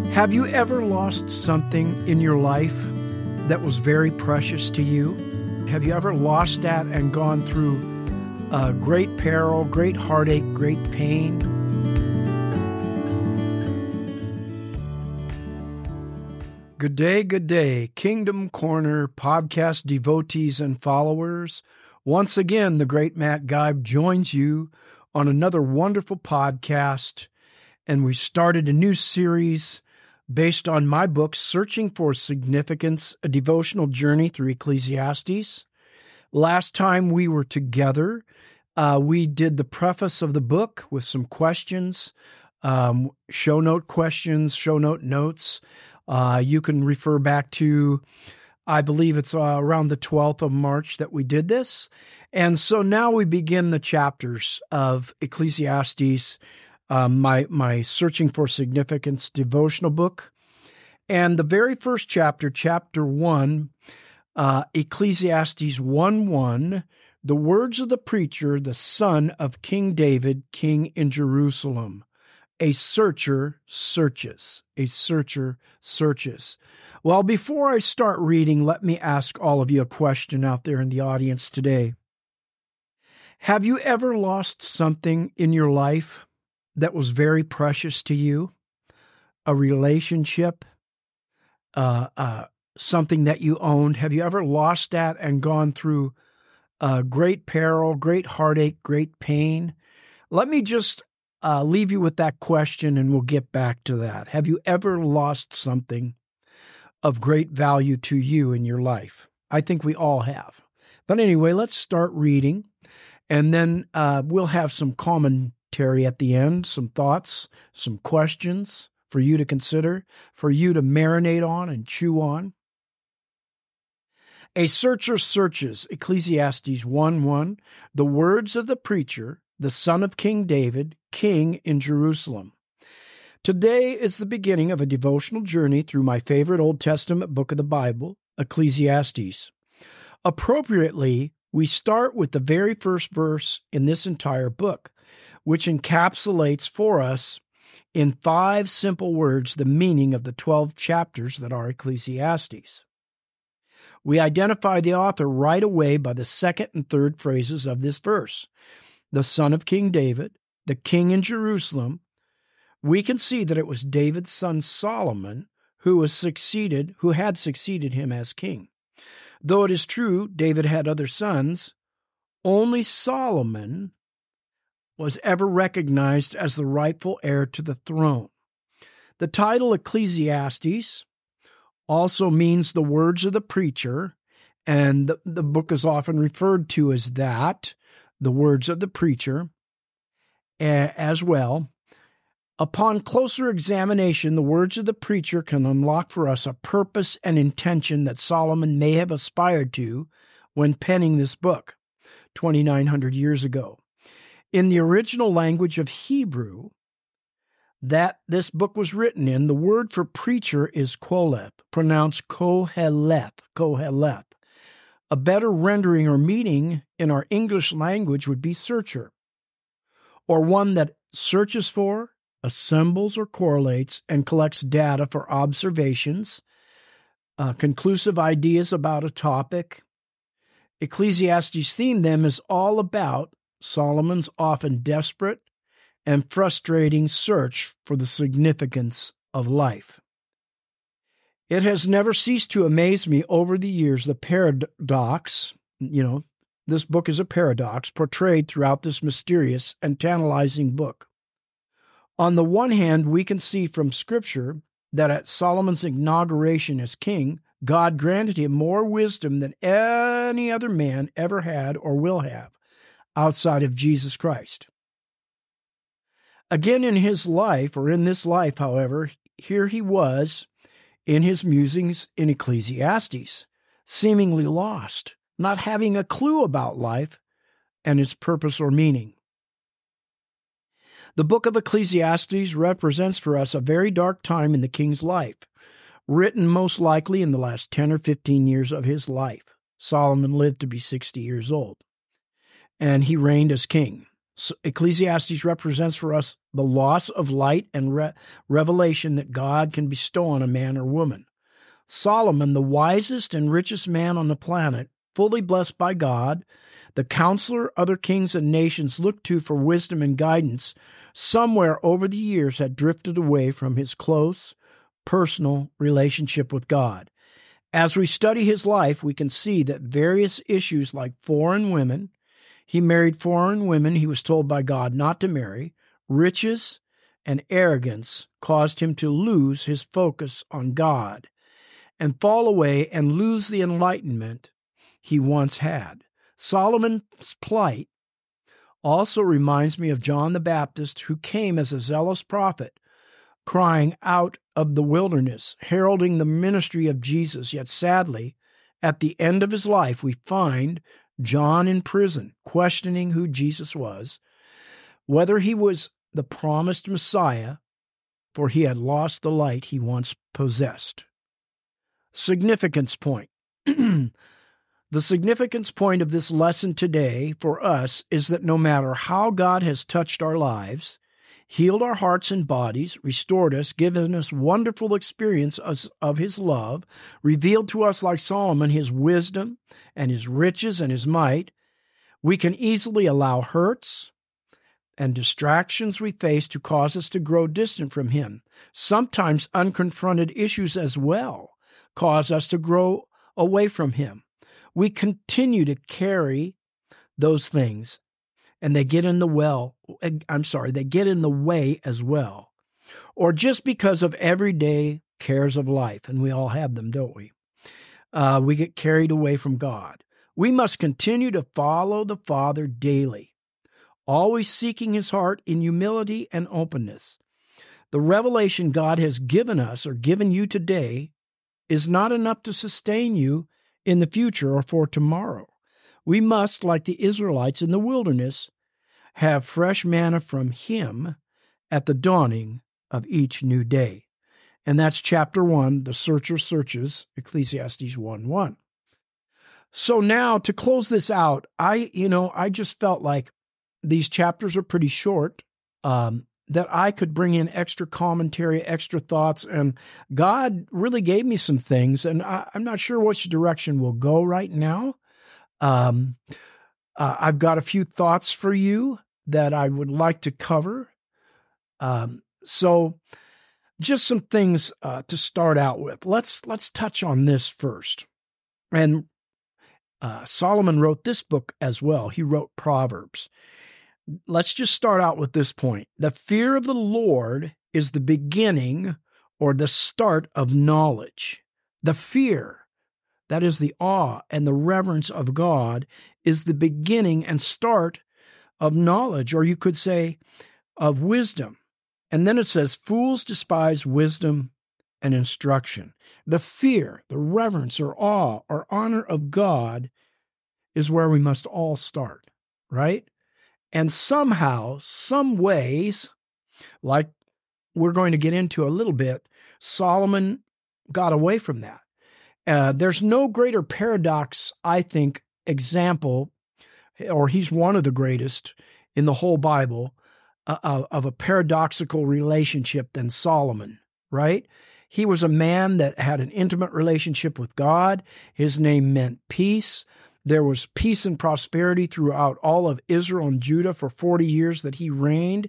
Have you ever lost something in your life that was very precious to you? Have you ever lost that and gone through great peril, great heartache, great pain? Good day, Kingdom Corner podcast devotees and followers. Once again, the great Matt Geib joins you on another wonderful podcast, and we started a new series based on my book, Searching for Significance, a devotional journey through Ecclesiastes. Last time we were together, we did the preface of the book with some questions, show note questions, show note notes. You can refer back to, I believe it's around the 12th of March that we did this. And so now we begin the chapters of Ecclesiastes, my Searching for Significance devotional book. And the very first chapter, chapter 1, Ecclesiastes 1:1, the words of the preacher, the son of King David, king in Jerusalem. A searcher searches. A searcher searches. Well, before I start reading, let me ask all of you a question out there in the audience today. Have you ever lost something in your life that was very precious to you? A relationship, something that you owned. Have you ever lost that and gone through great peril, great heartache, great pain? Let me just leave you with that question, and we'll get back to that. Have you ever lost something of great value to you in your life? I think we all have. But anyway, let's start reading, and then we'll have some commentary at the end, some thoughts, some questions for you to consider, for you to marinate on and chew on. A searcher searches, Ecclesiastes 1:1, the words of the preacher, the son of King David, king in Jerusalem. Today is the beginning of a devotional journey through my favorite Old Testament book of the Bible, Ecclesiastes. Appropriately, we start with the very first verse in this entire book, which encapsulates for us in 5 simple words the meaning of the 12 chapters that are Ecclesiastes. We identify the author right away by the second and third phrases of this verse. The son of King David, the king in Jerusalem. We can see that it was David's son Solomon who had succeeded him as king. Though it is true David had other sons, only Solomon was ever recognized as the rightful heir to the throne. The title Ecclesiastes also means the words of the preacher, and the book is often referred to as that, the words of the preacher, as well. Upon closer examination, the words of the preacher can unlock for us a purpose and intention that Solomon may have aspired to when penning this book 2,900 years ago. In the original language of Hebrew that this book was written in, the word for preacher is koleth, pronounced koheleth. A better rendering or meaning in our English language would be searcher, or one that searches for, assembles or correlates, and collects data for observations, conclusive ideas about a topic. Ecclesiastes' theme, then, is all about Solomon's often desperate and frustrating search for the significance of life. It has never ceased to amaze me over the years the paradox, this book is a paradox, portrayed throughout this mysterious and tantalizing book. On the one hand, we can see from Scripture that at Solomon's inauguration as king, God granted him more wisdom than any other man ever had or will have outside of Jesus Christ. Again, in this life, however, here he was in his musings in Ecclesiastes, seemingly lost, not having a clue about life and its purpose or meaning. The book of Ecclesiastes represents for us a very dark time in the king's life, written most likely in the last 10 or 15 years of his life. Solomon lived to be 60 years old, and he reigned as king. Ecclesiastes represents for us the loss of light and revelation that God can bestow on a man or woman. Solomon, the wisest and richest man on the planet, fully blessed by God, the counselor other kings and nations looked to for wisdom and guidance, somewhere over the years had drifted away from his close, personal relationship with God. As we study his life, we can see that various issues like foreign women, he married foreign women he was told by God not to marry, riches, and arrogance caused him to lose his focus on God and fall away and lose the enlightenment he once had. Solomon's plight also reminds me of John the Baptist, who came as a zealous prophet, crying out of the wilderness, heralding the ministry of Jesus. Yet sadly, at the end of his life, we find John in prison, questioning who Jesus was, whether he was the promised Messiah, for he had lost the light he once possessed. Significance point. The significance point of this lesson today for us is that no matter how God has touched our lives, healed our hearts and bodies, restored us, given us wonderful experience of his love, revealed to us, like Solomon, his wisdom and his riches and his might, we can easily allow hurts and distractions we face to cause us to grow distant from him. Sometimes unconfronted issues as well cause us to grow away from him. We continue to carry those things, and they get in the way as well. Or just because of everyday cares of life, and we all have them, don't we? We get carried away from God. We must continue to follow the Father daily, always seeking his heart in humility and openness. The revelation God has given us or given you today is not enough to sustain you in the future or for tomorrow. We must, like the Israelites in the wilderness, have fresh manna from him at the dawning of each new day. And that's chapter 1, the searcher searches, Ecclesiastes 1:1. So now to close this out, I just felt like these chapters are pretty short, that I could bring in extra commentary, extra thoughts, and God really gave me some things, and I'm not sure which direction we'll go right now. I've got a few thoughts for you that I would like to cover. So just some things to start out with. Let's touch on this first. And Solomon wrote this book as well. He wrote Proverbs. Let's just start out with this point. The fear of the Lord is the beginning or the start of knowledge. The fear, that is the awe and the reverence of God, is the beginning and start of knowledge, or you could say of wisdom. And then it says, fools despise wisdom and instruction. The fear, the reverence or awe or honor of God is where we must all start, right? And somehow, some ways, like we're going to get into a little bit, Solomon got away from that. There's no greater paradox, I think, example, or he's one of the greatest in the whole Bible, of a paradoxical relationship than Solomon, right? He was a man that had an intimate relationship with God. His name meant peace. There was peace and prosperity throughout all of Israel and Judah for 40 years that he reigned,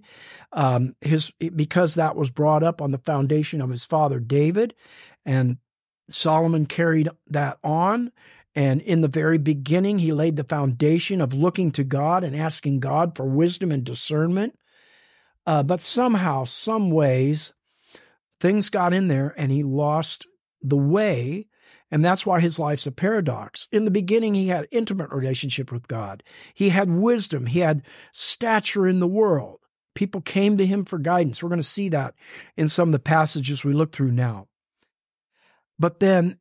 because that was brought up on the foundation of his father David, and Solomon carried that on. And in the very beginning, he laid the foundation of looking to God and asking God for wisdom and discernment. But somehow, some ways, things got in there and he lost the way. And that's why his life's a paradox. In the beginning, he had intimate relationship with God. He had wisdom. He had stature in the world. People came to him for guidance. We're going to see that in some of the passages we look through now. But then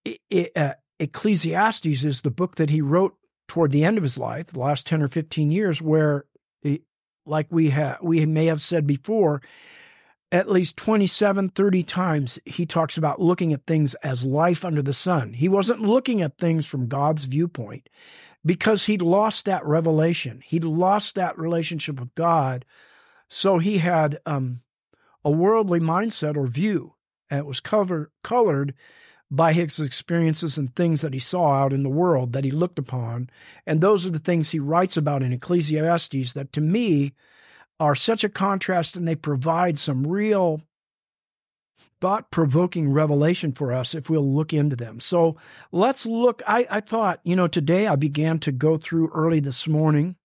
Ecclesiastes is the book that he wrote toward the end of his life, the last 10 or 15 years, where, like we may have said before, at least 27, 30 times, he talks about looking at things as life under the sun. He wasn't looking at things from God's viewpoint because he'd lost that revelation. He'd lost that relationship with God. So he had a worldly mindset or view, and it was colored by his experiences and things that he saw out in the world that he looked upon. And those are the things he writes about in Ecclesiastes that, to me, are such a contrast, and they provide some real thought-provoking revelation for us if we'll look into them. So let's look. I thought, today I began to go through early this morning.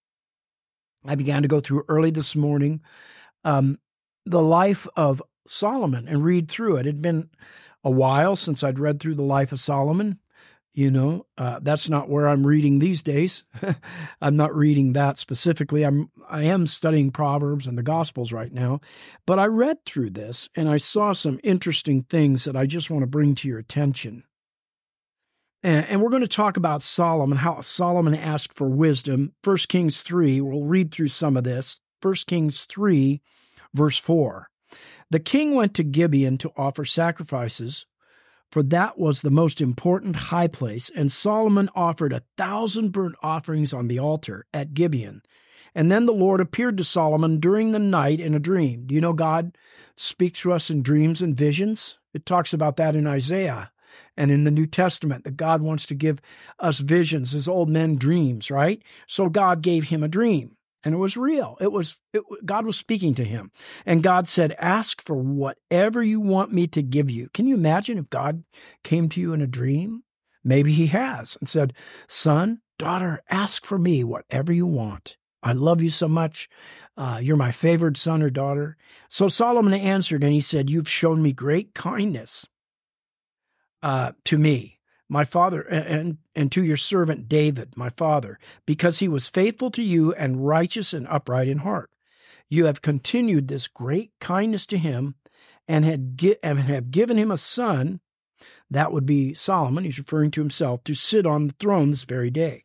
The life of Solomon and read through it. It had been a while since I'd read through the life of Solomon. That's not where I'm reading these days. I'm not reading that specifically. I am studying Proverbs and the Gospels right now, but I read through this and I saw some interesting things that I just want to bring to your attention. And we're going to talk about Solomon, how Solomon asked for wisdom. 1 Kings 3, we'll read through some of this. 1 Kings 3, verse 4. The king went to Gibeon to offer sacrifices, for that was the most important high place, and Solomon offered 1,000 burnt offerings on the altar at Gibeon. And then the Lord appeared to Solomon during the night in a dream. Do you know God speaks to us in dreams and visions? It talks about that in Isaiah and in the New Testament, that God wants to give us visions as old men dreams, right? So God gave him a dream. And it was real. God was speaking to him. And God said, ask for whatever you want me to give you. Can you imagine if God came to you in a dream? Maybe he has, and said, son, daughter, ask for me whatever you want. I love you so much. You're my favored son or daughter. So Solomon answered, and he said, you've shown me great kindness to me, my father, and to your servant David, my father, because he was faithful to you and righteous and upright in heart. You have continued this great kindness to him and have given him a son, that would be Solomon, he's referring to himself, to sit on the throne this very day.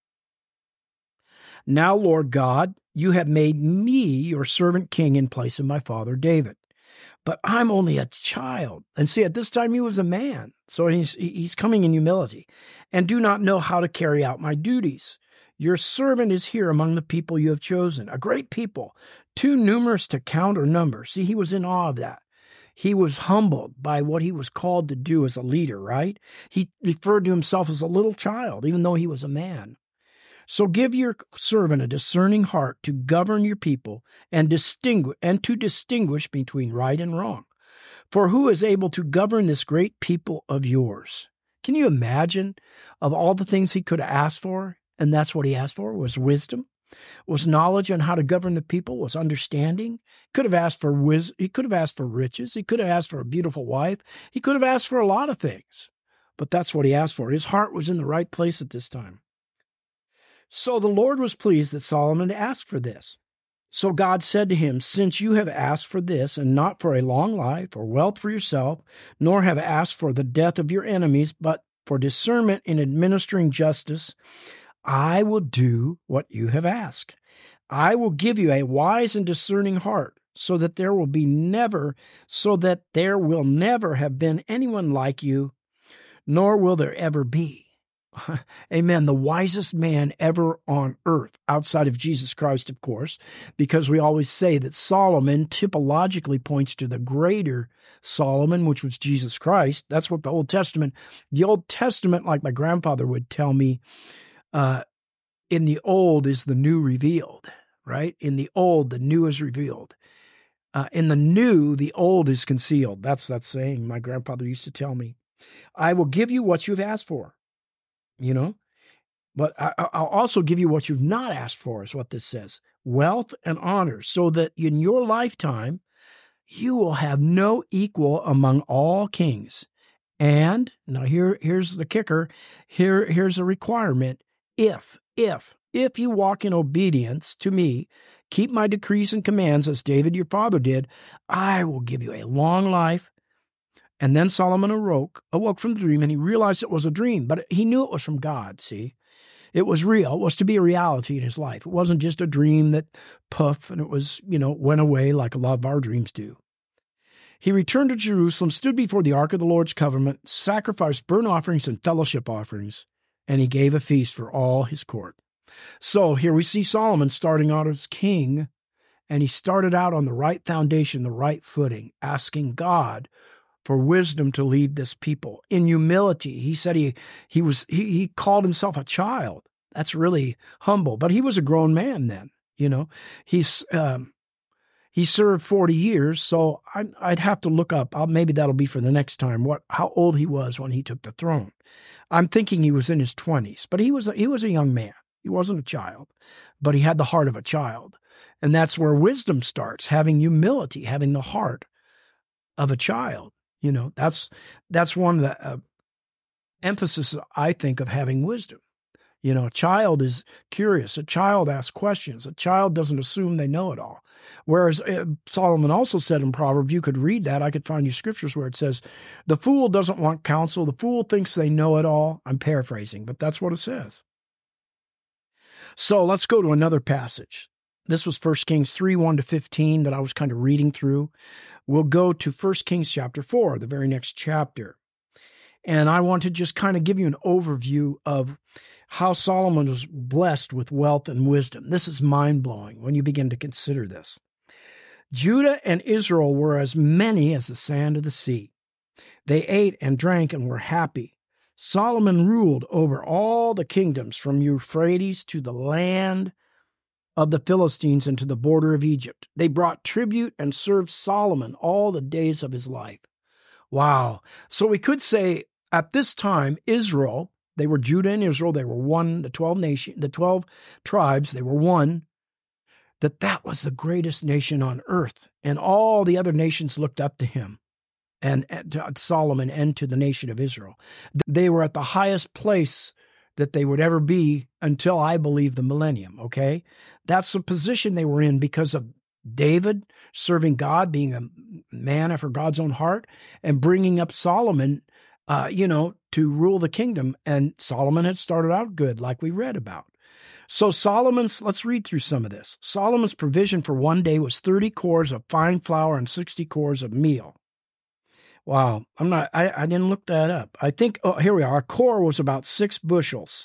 Now, Lord God, you have made me your servant king in place of my father David. But I'm only a child. And see, at this time he was a man. So he's coming in humility. And do not know how to carry out my duties. Your servant is here among the people you have chosen, a great people, too numerous to count or number. See, he was in awe of that. He was humbled by what he was called to do as a leader, right? He referred to himself as a little child, even though he was a man. So give your servant a discerning heart to govern your people and to distinguish between right and wrong. For who is able to govern this great people of yours? Can you imagine of all the things he could have asked for? And that's what he asked for, was wisdom, was knowledge on how to govern the people, was understanding. Could have asked for wisdom. He could have asked for riches. He could have asked for a beautiful wife. He could have asked for a lot of things. But that's what he asked for. His heart was in the right place at this time. So the Lord was pleased that Solomon asked for this. So God said to him, since you have asked for this, and not for a long life or wealth for yourself, nor have asked for the death of your enemies, but for discernment in administering justice, I will do what you have asked. I will give you a wise and discerning heart, so that there will never have been anyone like you, nor will there ever be. Amen. The wisest man ever on earth, outside of Jesus Christ, of course, because we always say that Solomon typologically points to the greater Solomon, which was Jesus Christ. That's what the Old Testament, like my grandfather would tell me, in the old is the new revealed, right? In the old, the new is revealed. In the new, the old is concealed. That's that saying my grandfather used to tell me. I will give you what you've asked for. But I'll also give you what you've not asked for, is what this says, wealth and honor, so that in your lifetime, you will have no equal among all kings. And now here's the kicker. Here's a requirement. If you walk in obedience to me, keep my decrees and commands as David your father did, I will give you a long life. And then Solomon awoke from the dream, and he realized it was a dream, but he knew it was from God, see? It was real. It was to be a reality in his life. It wasn't just a dream that poof, and it was, went away like a lot of our dreams do. He returned to Jerusalem, stood before the ark of the Lord's covenant, sacrificed burnt offerings and fellowship offerings, and he gave a feast for all his court. So here we see Solomon starting out as king, and he started out on the right foundation, the right footing, asking God for wisdom to lead this people. In humility, he said he called himself a child. That's really humble, but he was a grown man then. He served 40 years, so I'd have to look up. Maybe that'll be for the next time. How old he was when he took the throne. I'm thinking he was in his 20s, but he was a young man. He wasn't a child, but he had the heart of a child, and that's where wisdom starts. Having humility, having the heart of a child. That's one of the emphasis, I think, of having wisdom. A child is curious. A child asks questions. A child doesn't assume they know it all. Whereas Solomon also said in Proverbs, you could read that. I could find you scriptures where it says, the fool doesn't want counsel. The fool thinks they know it all. I'm paraphrasing, but that's what it says. So let's go to another passage. This was 1 Kings 3, 1-15 that I was kind of reading through. We'll go to 1 Kings chapter 4, the very next chapter. And I want to just kind of give you an overview of how Solomon was blessed with wealth and wisdom. This is mind-blowing when you begin to consider this. Judah and Israel were as many as the sand of the sea. They ate and drank and were happy. Solomon ruled over all the kingdoms from Euphrates to the land of the Philistines and to the border of Egypt. They brought tribute and served Solomon all the days of his life. Wow. So we could say at this time, Israel, they were Judah and Israel, they were one, the 12 tribes, they were one, that was the greatest nation on earth. And all the other nations looked up to him and to Solomon and to the nation of Israel. They were at the highest place that they would ever be until, I believe, the millennium, okay? That's the position they were in because of David serving God, being a man after God's own heart, and bringing up Solomon, to rule the kingdom. And Solomon had started out good, like we read about. So let's read through some of this. Solomon's provision for one day was 30 cores of fine flour and 60 cores of meal. Wow, I didn't look that up. I think, here we are. A core was about 6 bushels,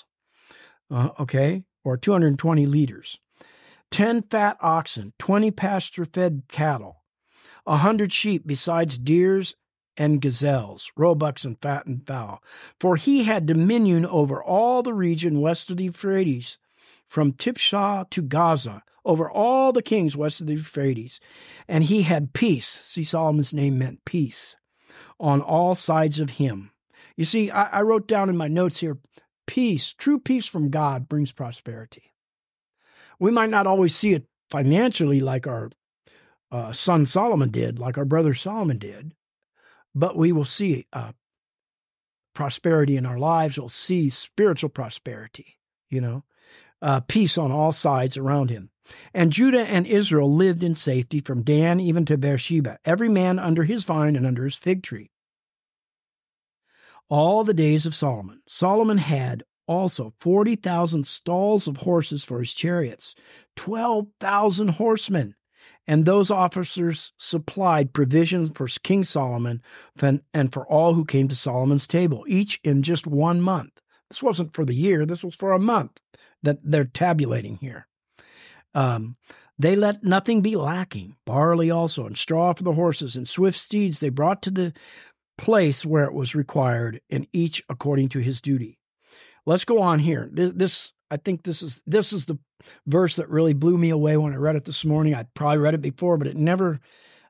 or 220 liters. 10 fat oxen, 20 pasture-fed cattle, 100 sheep besides deers and gazelles, roebucks and fattened fowl. For he had dominion over all the region west of the Euphrates, from Tiphsah to Gaza, over all the kings west of the Euphrates. And he had peace. See, Solomon's name meant peace on all sides of him. You see, I wrote down in my notes here, peace, true peace from God brings prosperity. We might not always see it financially like our son Solomon did, like our brother Solomon did, but we will see prosperity in our lives. We'll see spiritual prosperity, peace on all sides around him. And Judah and Israel lived in safety from Dan even to Beersheba, every man under his vine and under his fig tree. All the days of Solomon. Solomon had also 40,000 stalls of horses for his chariots, 12,000 horsemen, and those officers supplied provisions for King Solomon and for all who came to Solomon's table, each in just 1 month. This wasn't for the year, this was for a month that they're tabulating here. They let nothing be lacking, barley also, and straw for the horses, and swift steeds they brought to the place where it was required, and each according to his duty. Let's go on here. I think this is the verse that really blew me away when I read it this morning. I'd probably read it before, but it never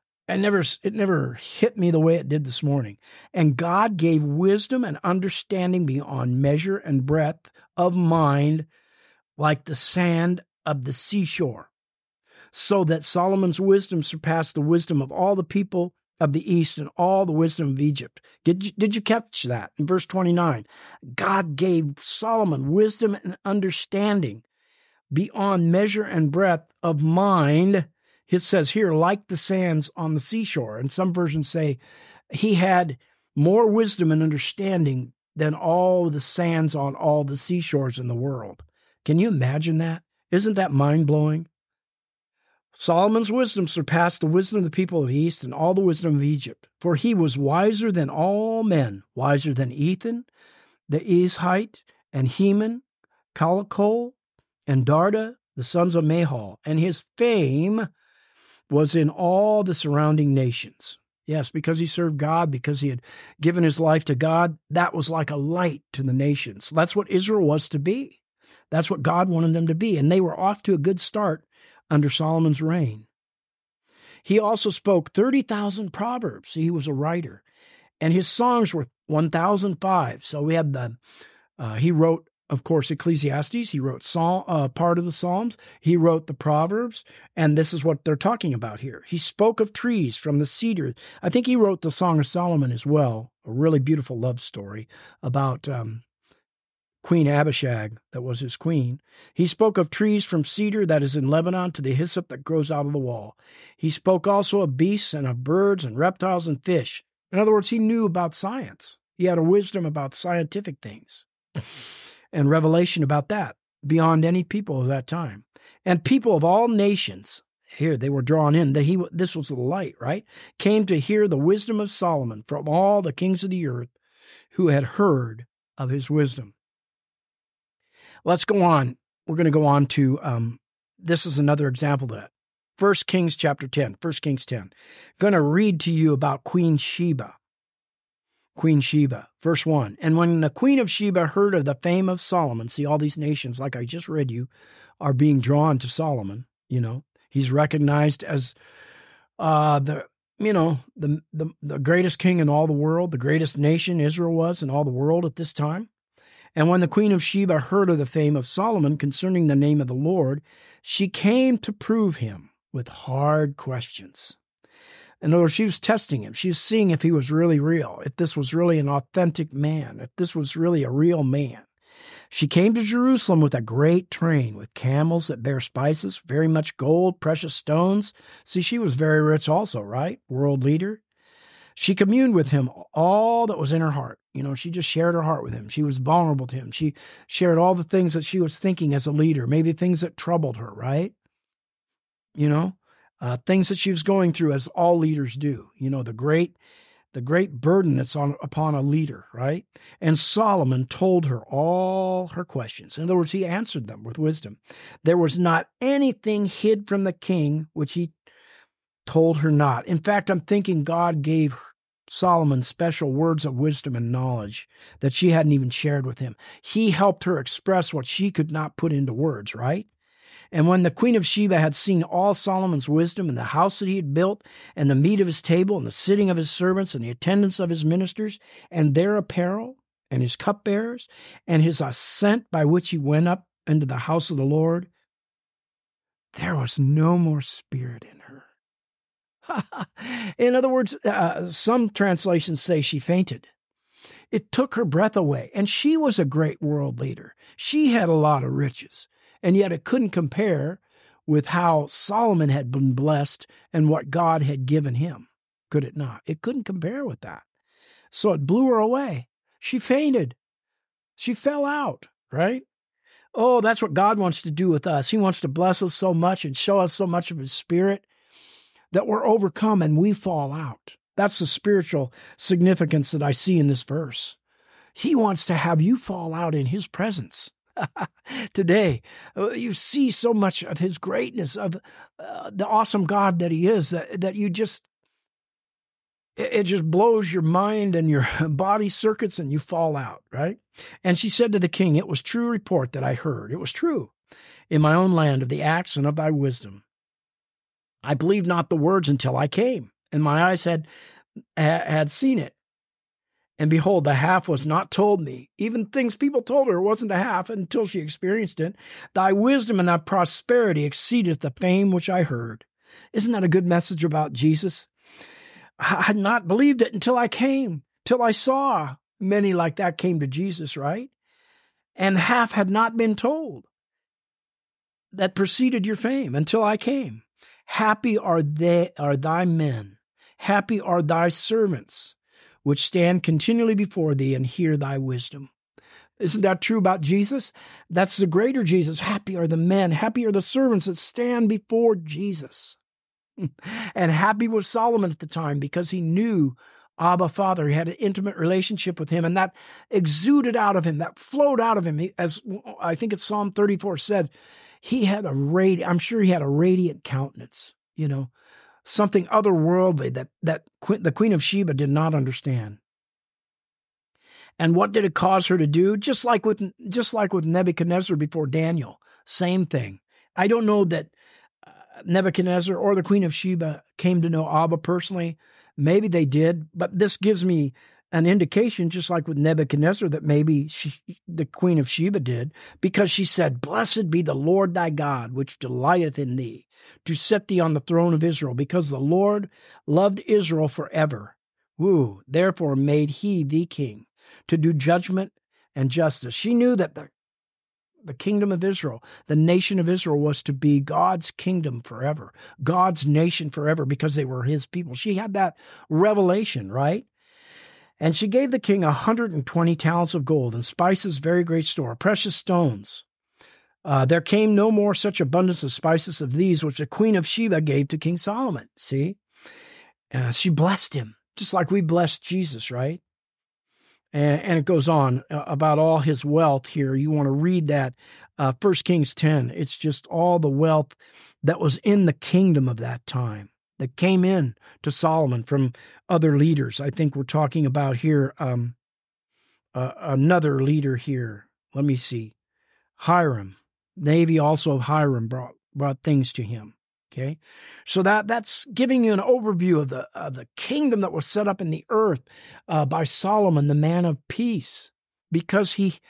hit me the way it did this morning. And God gave wisdom and understanding beyond measure and breadth of mind, like the sand of the seashore, so that Solomon's wisdom surpassed the wisdom of all the people of the east and all the wisdom of Egypt. Did you catch that? In verse 29, God gave Solomon wisdom and understanding beyond measure and breadth of mind. It says here, like the sands on the seashore. And some versions say he had more wisdom and understanding than all the sands on all the seashores in the world. Can you imagine that? Isn't that mind-blowing? Solomon's wisdom surpassed the wisdom of the people of the East and all the wisdom of Egypt, for he was wiser than all men, wiser than Ethan, the Ezhite, and Heman, Calcol, and Darda, the sons of Mahal, and his fame was in all the surrounding nations. Yes, because he served God, because he had given his life to God, that was like a light to the nations. That's what Israel was to be. That's what God wanted them to be, and they were off to a good start under Solomon's reign. He also spoke 30,000 proverbs. He was a writer, and his songs were 1,005. So we had he wrote, of course, Ecclesiastes. He wrote part of the Psalms. He wrote the Proverbs, and this is what they're talking about here. He spoke of trees from the cedar. I think he wrote the Song of Solomon as well, a really beautiful love story about Queen Abishag, that was his queen. He spoke of trees from cedar that is in Lebanon to the hyssop that grows out of the wall. He spoke also of beasts and of birds and reptiles and fish. In other words, he knew about science. He had a wisdom about scientific things and revelation about that beyond any people of that time. And people of all nations, here they were drawn in. This was the light, right? Came to hear the wisdom of Solomon from all the kings of the earth who had heard of his wisdom. Let's go on. We're going to go on to, this is another example of that. 1 Kings chapter 10, 1 Kings 10. Going to read to you about Queen Sheba. Queen Sheba, verse 1. And when the Queen of Sheba heard of the fame of Solomon, see, all these nations, like I just read you, are being drawn to Solomon. You know, he's recognized as the greatest king in all the world, the greatest nation Israel was in all the world at this time. And when the Queen of Sheba heard of the fame of Solomon concerning the name of the Lord, she came to prove him with hard questions. In other words, she was testing him. She was seeing if he was really real, if this was really an authentic man, if this was really a real man. She came to Jerusalem with a great train, with camels that bear spices, very much gold, precious stones. See, she was very rich also, right? World leader. She communed with him all that was in her heart. You know, she just shared her heart with him. She was vulnerable to him. She shared all the things that she was thinking as a leader, maybe things that troubled her, right? You know, things that she was going through as all leaders do. You know, the great burden that's upon a leader, right? And Solomon told her all her questions. In other words, he answered them with wisdom. There was not anything hid from the king which he told her not. In fact, I'm thinking God gave Solomon special words of wisdom and knowledge that she hadn't even shared with him. He helped her express what she could not put into words, right? And when the Queen of Sheba had seen all Solomon's wisdom and the house that he had built and the meat of his table and the sitting of his servants and the attendance of his ministers and their apparel and his cupbearers and his ascent by which he went up into the house of the Lord, there was no more spirit in her. In other words, some translations say she fainted. It took her breath away, and she was a great world leader. She had a lot of riches, and yet it couldn't compare with how Solomon had been blessed and what God had given him. Could it not? It couldn't compare with that. So it blew her away. She fainted. She fell out, right? Oh, that's what God wants to do with us. He wants to bless us so much and show us so much of his spirit that we're overcome and we fall out. That's the spiritual significance that I see in this verse. He wants to have you fall out in his presence. Today, you see so much of his greatness, of the awesome God that he is, that you just, it just blows your mind and your body circuits and you fall out, right? And she said to the king, "It was true report that I heard. It was true in my own land of the acts and of thy wisdom. I believed not the words until I came, and my eyes had seen it. And behold, the half was not told me. Even things people told her wasn't the half until she experienced it. Thy wisdom and thy prosperity exceedeth the fame which I heard." Isn't that a good message about Jesus? I had not believed it until I came, till I saw many like that came to Jesus, right? And half had not been told that preceded your fame until I came. Happy are thy men, happy are thy servants, which stand continually before thee and hear thy wisdom. Isn't that true about Jesus? That's the greater Jesus. Happy are the men, happy are the servants that stand before Jesus. And happy was Solomon at the time because he knew Abba Father. He had an intimate relationship with him, and that exuded out of him, that flowed out of him. As I think it's Psalm 34 said, I'm sure he had a radiant countenance, something otherworldly that the Queen of Sheba did not understand. And what did it cause her to do? Just like with Nebuchadnezzar before Daniel, same thing. I don't know that Nebuchadnezzar or the Queen of Sheba came to know Abba personally. Maybe they did, but this gives me an indication, just like with Nebuchadnezzar, that maybe the Queen of Sheba did, because she said, "Blessed be the Lord thy God, which delighteth in thee, to set thee on the throne of Israel, because the Lord loved Israel forever. Woo, therefore made he thee king, to do judgment and justice." She knew that the kingdom of Israel, the nation of Israel, was to be God's kingdom forever, God's nation forever, because they were his people. She had that revelation, right? And she gave the king 120 talents of gold and spices, very great store, precious stones. There came no more such abundance of spices of these, which the Queen of Sheba gave to King Solomon. See? She blessed him, just like we blessed Jesus, right? And it goes on about all his wealth here. You want to read that, 1 Kings 10. It's just all the wealth that was in the kingdom of that time that came in to Solomon from other leaders. I think we're talking about here another leader here. Let me see. Hiram. Navy also of Hiram brought things to him. Okay, so that's giving you an overview of the kingdom that was set up in the earth by Solomon, the man of peace, because he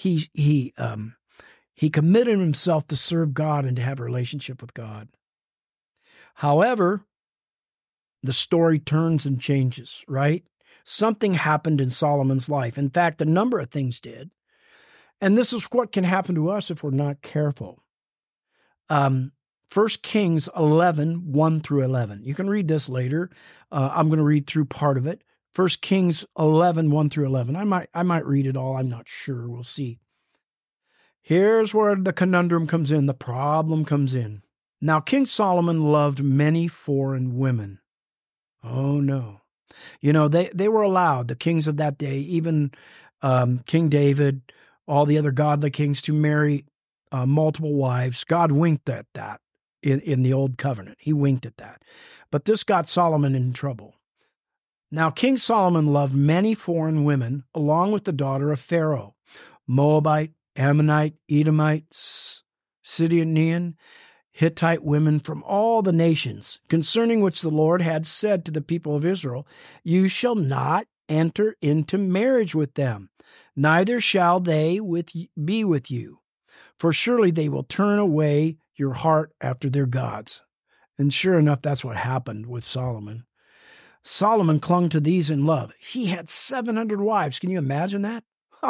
committed himself to serve God and to have a relationship with God. However, the story turns and changes, right? Something happened in Solomon's life. In fact, a number of things did, and this is what can happen to us if we're not careful. 1 Kings 11, 1 through 11. You can read this later. I'm going to read through part of it. 1 Kings 11, 1 through 11. I might read it all. I'm not sure. We'll see. Here's where the conundrum comes in. The problem comes in. Now, King Solomon loved many foreign women. Oh, no. They were allowed, the kings of that day, even King David, all the other godly kings, to marry multiple wives. God winked at that. In the Old Covenant. He winked at that. But this got Solomon in trouble. Now, King Solomon loved many foreign women, along with the daughter of Pharaoh, Moabite, Ammonite, Edomite, Sidonian, Hittite women from all the nations, concerning which the Lord had said to the people of Israel, "You shall not enter into marriage with them, neither shall they be with you. For surely they will turn away your heart after their gods." And sure enough, that's what happened with Solomon. Solomon clung to these in love. He had 700 wives. Can you imagine that?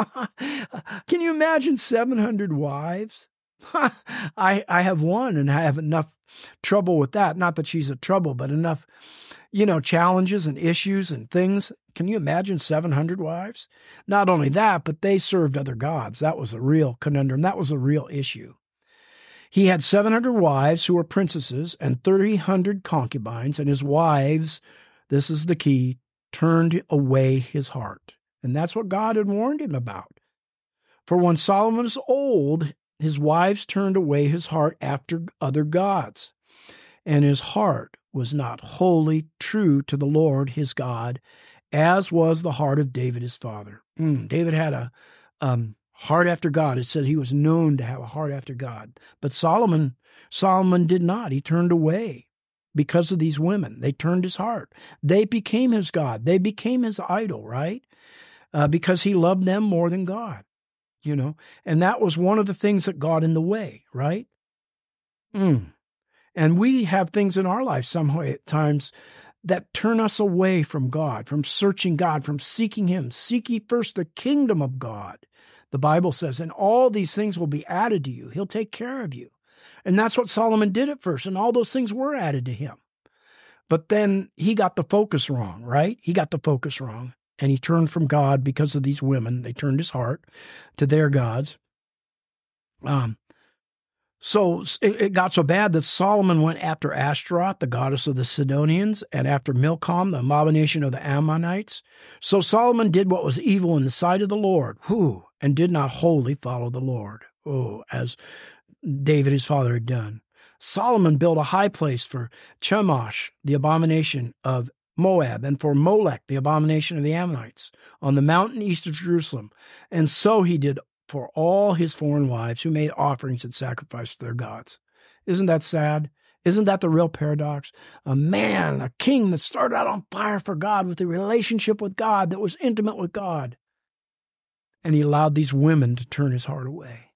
Can you imagine 700 wives? I have one, and I have enough trouble with that. Not that she's a trouble, but enough, challenges and issues and things. Can you imagine 700 wives? Not only that, but they served other gods. That was a real conundrum. That was a real issue. He had 700 wives who were princesses and 300 concubines, and his wives, this is the key, turned away his heart. And that's what God had warned him about. For when Solomon was old, his wives turned away his heart after other gods, and his heart was not wholly true to the Lord his God, as was the heart of David his father. David had a heart after God. It said he was known to have a heart after God. But Solomon did not. He turned away because of these women. They turned his heart. They became his God. They became his idol, right? Because he loved them more than God, And that was one of the things that got in the way, right? And we have things in our life sometimes that turn us away from God, from searching God, from seeking him. Seek ye first the kingdom of God. The Bible says, and all these things will be added to you. He'll take care of you. And that's what Solomon did at first, and all those things were added to him. But then he got the focus wrong, right? He got the focus wrong. and he turned from God because of these women. They turned his heart to their gods. So it got so bad that Solomon went after Ashtaroth, the goddess of the Sidonians, and after Milcom, the abomination of the Ammonites. So Solomon did what was evil in the sight of the Lord, and did not wholly follow the Lord, as David his father had done. Solomon built a high place for Chemosh, the abomination of Moab, and for Molech, the abomination of the Ammonites, on the mountain east of Jerusalem. And so he did for all his foreign wives who made offerings and sacrificed to their gods. Isn't that sad? Isn't that the real paradox? A king that started out on fire for God with a relationship with God that was intimate with God. And he allowed these women to turn his heart away,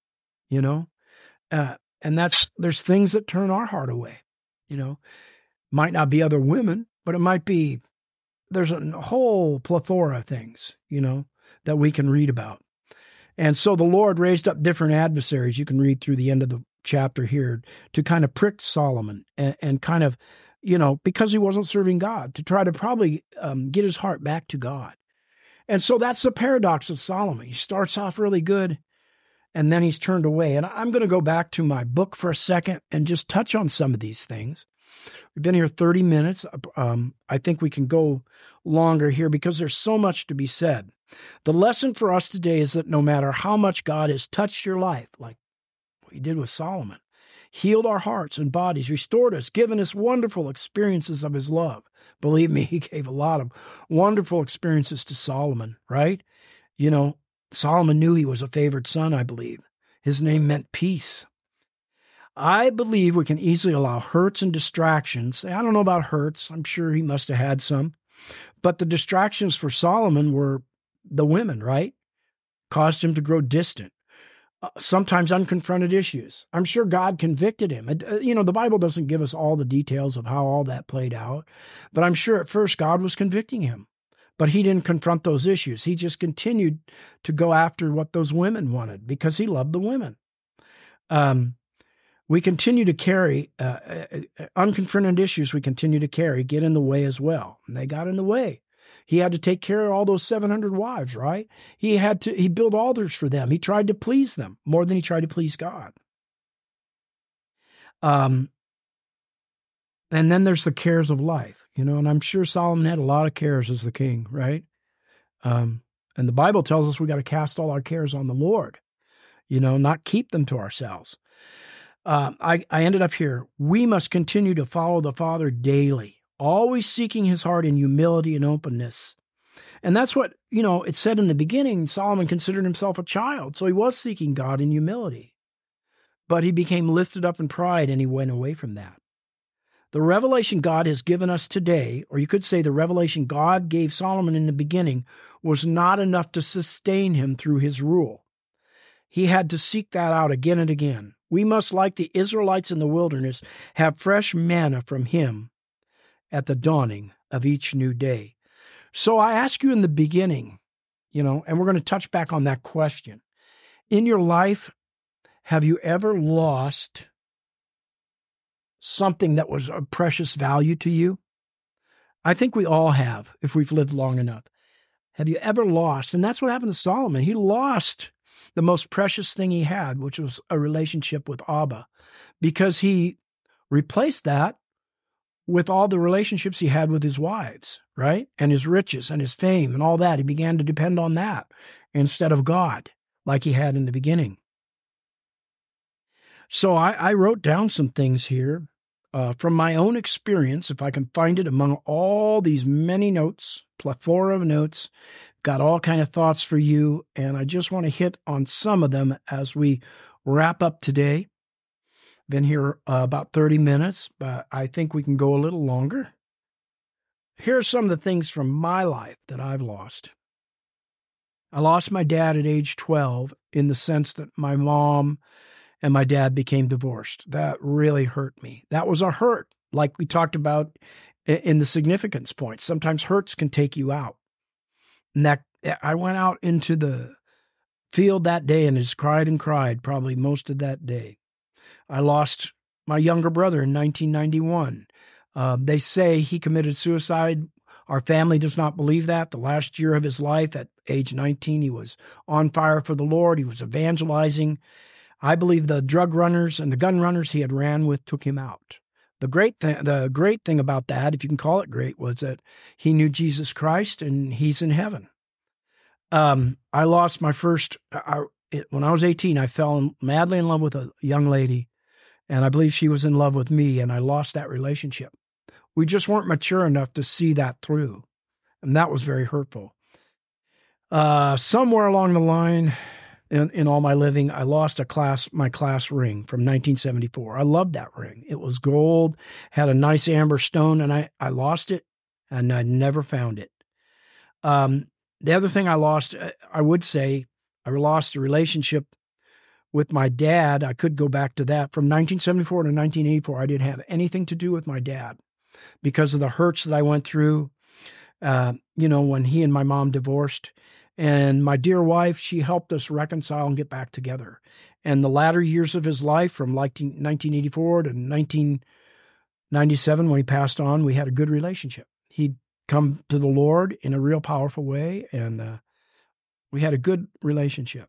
and there's things that turn our heart away, Might not be other women, but it might be, there's a whole plethora of things, that we can read about. And so the Lord raised up different adversaries. You can read through the end of the chapter here to kind of prick Solomon and kind of, because he wasn't serving God, to try to probably get his heart back to God. And so that's the paradox of Solomon. He starts off really good, and then he's turned away. And I'm going to go back to my book for a second and just touch on some of these things. We've been here 30 minutes. I think we can go longer here because there's so much to be said. The lesson for us today is that no matter how much God has touched your life, like what he did with Solomon, healed our hearts and bodies, restored us, given us wonderful experiences of his love. Believe me, he gave a lot of wonderful experiences to Solomon, right? Solomon knew he was a favored son, I believe. His name meant peace. I believe we can easily allow hurts and distractions. I don't know about hurts. I'm sure he must have had some. But the distractions for Solomon were the women, right? Caused him to grow distant. Sometimes unconfronted issues. I'm sure God convicted him. The Bible doesn't give us all the details of how all that played out, but I'm sure at first God was convicting him. But he didn't confront those issues. He just continued to go after what those women wanted because he loved the women. We continue to carry unconfronted issues. We continue to carry get in the way as well, and they got in the way. He had to take care of all those 700 wives, right? He built altars for them. He tried to please them more than he tried to please God. And then there's the cares of life, and I'm sure Solomon had a lot of cares as the king, right? And the Bible tells us we got to cast all our cares on the Lord, not keep them to ourselves. I ended up here. We must continue to follow the Father daily, always seeking his heart in humility and openness. And that's what, it said in the beginning, Solomon considered himself a child. So he was seeking God in humility. But he became lifted up in pride and he went away from that. The revelation God has given us today, or you could say the revelation God gave Solomon in the beginning, was not enough to sustain him through his rule. He had to seek that out again and again. We must, like the Israelites in the wilderness, have fresh manna from him at the dawning of each new day. So I ask you in the beginning, and we're going to touch back on that question. In your life, have you ever lost something that was of precious value to you? I think we all have, if we've lived long enough. Have you ever lost? And that's what happened to Solomon. He lost the most precious thing he had, which was a relationship with Abba, because he replaced that with all the relationships he had with his wives, right? And his riches and his fame and all that. He began to depend on that instead of God, like he had in the beginning. So I wrote down some things here from my own experience, if I can find it among all these many notes, plethora of notes. Got all kind of thoughts for you, and I just want to hit on some of them as we wrap up today. Been here about 30 minutes, but I think we can go a little longer. Here are some of the things from my life that I've lost. I lost my dad at age 12 in the sense that my mom and my dad became divorced. That really hurt me. That was a hurt, like we talked about in the significance point. Sometimes hurts can take you out. And that I went out into the field that day and just cried and cried probably most of that day. I lost my younger brother in 1991. They say he committed suicide Our family does not believe that. The last year of his life, at age 19, he was on fire for the Lord. He was evangelizing. I believe the drug runners and the gun runners he had ran with took him out. The great thing about that, if you can call it great, was that he knew Jesus Christ and he's in heaven. I lost my first, when I was 18, I fell madly in love with a young lady, and I believe she was in love with me, and I lost that relationship. We just weren't mature enough to see that through, and that was very hurtful. Somewhere along the line, in all my living, I lost my class ring from 1974. I loved that ring. It was gold, had a nice amber stone, and I lost it, and I never found it. The other thing I lost, I would say, I lost a relationship with my dad. I could go back to that. From 1974 to 1984, I didn't have anything to do with my dad because of the hurts that I went through, when he and my mom divorced. And my dear wife, she helped us reconcile and get back together. And the latter years of his life, from 1984 to 1997, when he passed on, we had a good relationship. He'd come to the Lord in a real powerful way, and we had a good relationship.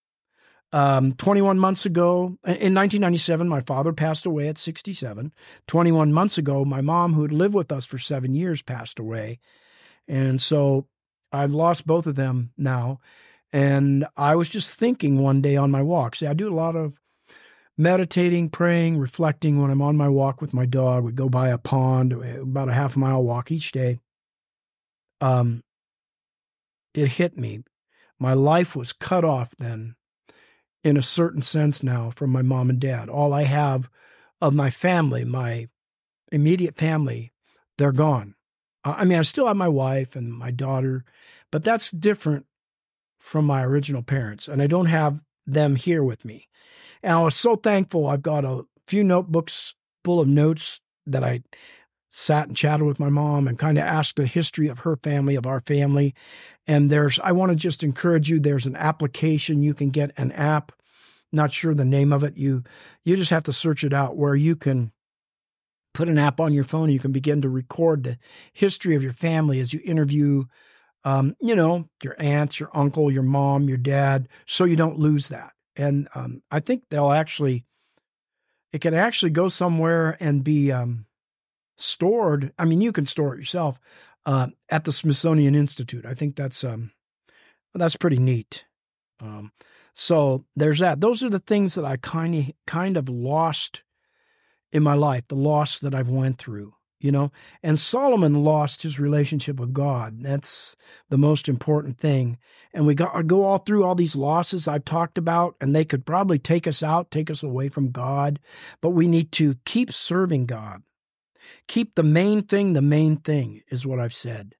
21 months ago, in 1997, my father passed away at 67. 21 months ago, my mom, who had lived with us for 7 years, passed away. And so I've lost both of them now. And I was just thinking one day on my walk. See, I do a lot of meditating, praying, reflecting when I'm on my walk with my dog. We go by a pond, about a half-mile walk each day. It hit me. My life was cut off then, in a certain sense now, from my mom and dad. All I have of my family, my immediate family, they're gone. I still have my wife and my daughter, but that's different from my original parents, and I don't have them here with me. And I was so thankful. I've got a few notebooks full of notes that I sat and chatted with my mom and kind of asked the history of her family, of our family. And I want to just encourage you, there's an application. You can get an app, not sure the name of it. You just have to search it out, where you can put an app on your phone and you can begin to record the history of your family as you interview, your aunts, your uncle, your mom, your dad, so you don't lose that. And I think it can actually go somewhere and be stored. You can store it yourself at the Smithsonian Institute. I think that's pretty neat. So there's that. Those are the things that I kind of lost in my life, the loss that I've went through, And Solomon lost his relationship with God. That's the most important thing. And we go all through all these losses I've talked about, and they could probably take us away from God. But we need to keep serving God. Keep the main thing is what I've said.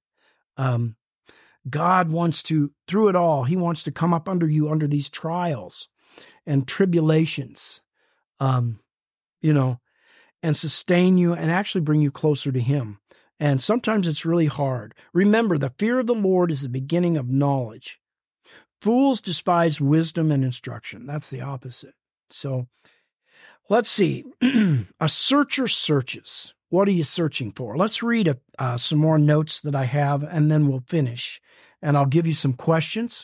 God wants to, through it all, he wants to come up under you under these trials and tribulations, and sustain you and actually bring you closer to him. And sometimes it's really hard. Remember, the fear of the Lord is the beginning of knowledge. Fools despise wisdom and instruction. That's the opposite. So let's see. A searcher searches. What are you searching for? Let's read some more notes that I have, and then we'll finish. And I'll give you some questions.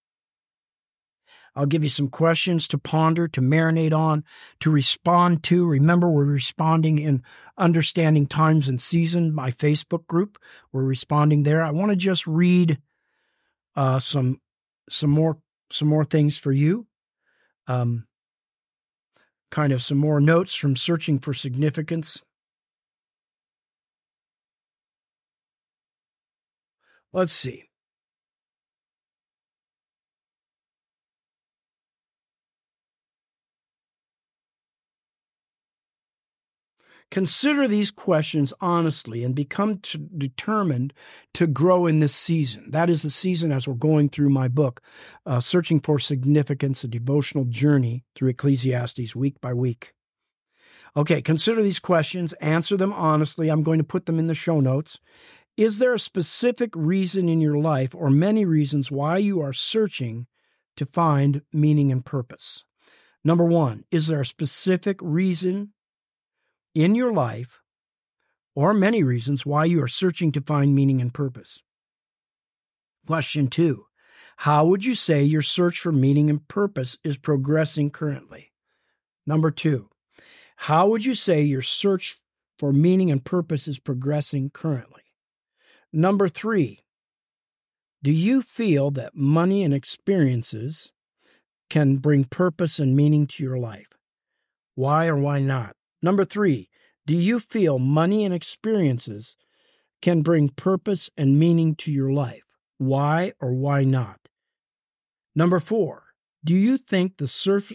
I'll give you some questions to ponder, to marinate on, to respond to. Remember, we're responding in Understanding Times and Season, my Facebook group. We're responding there. I want to just read some more things for you. Kind of some more notes from Searching for Significance. Let's see. Consider these questions honestly and become determined to grow in this season. That is the season as we're going through my book, Searching for Significance, a devotional journey through Ecclesiastes week by week. Okay, consider these questions, answer them honestly. I'm going to put them in the show notes. Is there a specific reason in your life or many reasons why you are searching to find meaning and purpose? Number one, is there a specific reason in your life or many reasons why you are searching to find meaning and purpose. Question 2. How would you say your search for meaning and purpose is progressing currently? Number 2. How would you say your search for meaning and purpose is progressing currently? Number 3. Do you feel that money and experiences can bring purpose and meaning to your life? Why or why not? Number 3. Do you feel money and experiences can bring purpose and meaning to your life? Why or why not? Number 4. Do you think your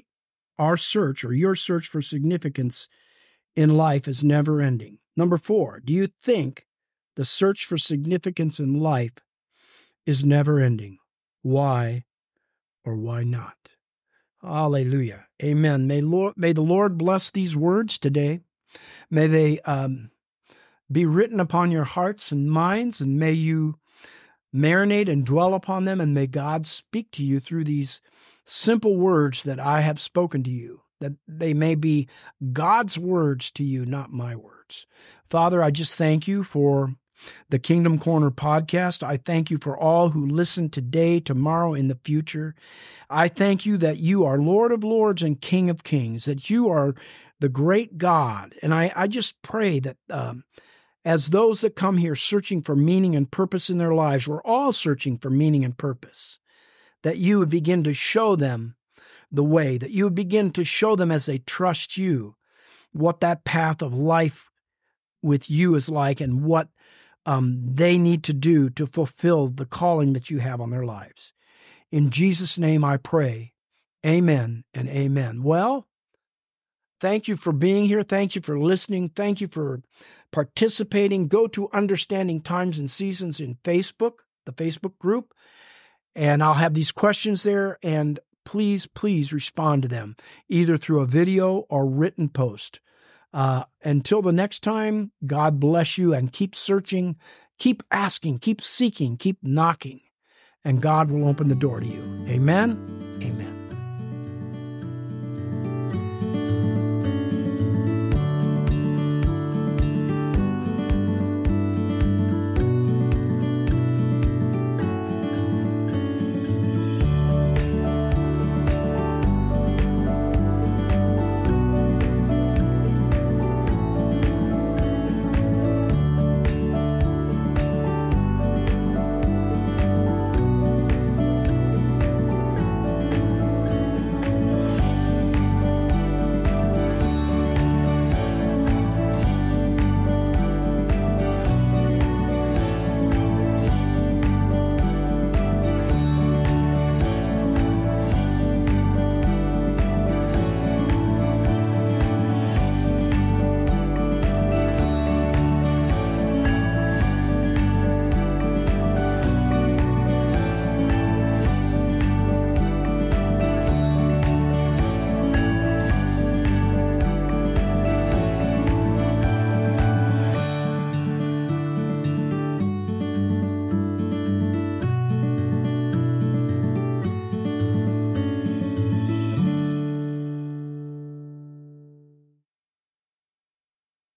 search for significance in life is never ending? Number 4. Do you think the search for significance in life is never ending? Why or why not? Hallelujah. Amen. May the Lord bless these words today. May they be written upon your hearts and minds, and may you marinate and dwell upon them, and may God speak to you through these simple words that I have spoken to you, that they may be God's words to you, not my words. Father, I just thank you for the Kingdom Corner podcast. I thank you for all who listen today, tomorrow, in the future. I thank you that you are Lord of Lords and King of Kings, that you are the great God. And I just pray that as those that come here searching for meaning and purpose in their lives, we're all searching for meaning and purpose, that you would begin to show them the way, that you would begin to show them as they trust you what that path of life with you is like, and what they need to do to fulfill the calling that you have on their lives. In Jesus' name I pray. Amen and amen. Well, thank you for being here. Thank you for listening. Thank you for participating. Go to Understanding Times and Seasons in Facebook, the Facebook group, and I'll have these questions there, and please respond to them, either through a video or written post. Until the next time, God bless you, and keep searching, keep asking, keep seeking, keep knocking, and God will open the door to you. Amen. Amen.